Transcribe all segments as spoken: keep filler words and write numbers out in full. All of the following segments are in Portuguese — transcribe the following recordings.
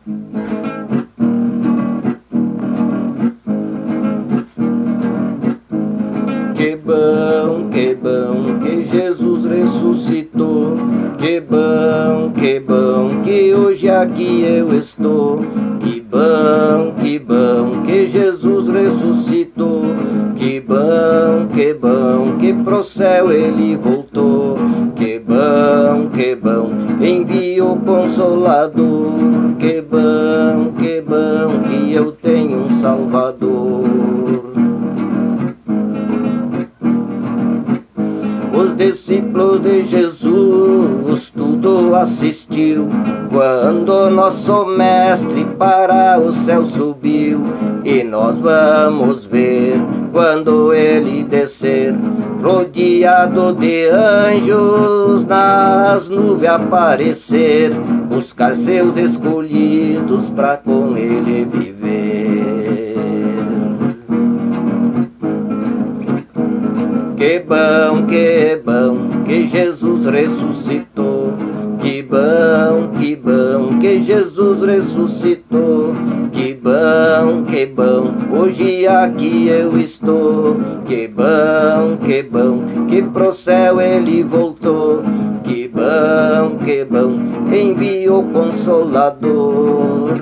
Que bom, que bom que Jesus ressuscitou. Que bom, que bom que hoje aqui eu estou. Que bom, que bom que Jesus ressuscitou. Que bom, que bom que pro céu ele voltou. Que bom, que bom enviou Consolador. Que bom, que bom que eu tenho um Salvador. Os discípulos de Jesus tudo assistiu quando nosso mestre para o céu subiu. E nós vamos ver quando ele descer, rodeado de anjos, nas nuvens aparecer, buscar seus escolhidos pra com ele viver. Que bom, que bom que Jesus ressuscitou. Que bom, que bom que Jesus ressuscitou. Que bom, que bom, hoje aqui eu estou. Que bom, que bom, que pro céu ele voltou. Que bom, que bom, enviou Consolador.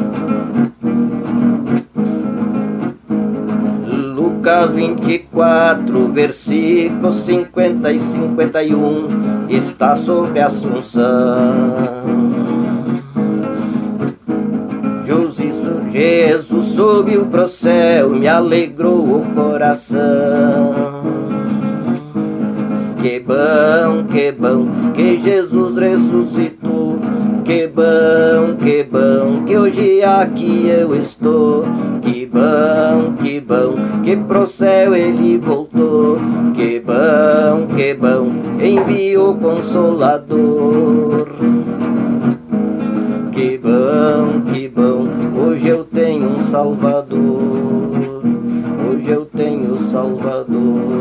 Lucas vinte e quatro, versículos cinquenta e cinquenta e um, está sobre a Assunção. Jesus subiu pro céu, me alegrou o coração. Que bom, que bom, que Jesus ressuscitou. Que bom, que bom, que hoje aqui eu estou. Que bom, que bom, que pro céu ele voltou. Que bom, que bom, enviou Consolador. Que bom, que bom, hoje eu tenho um Salvador. Hoje eu tenho Salvador.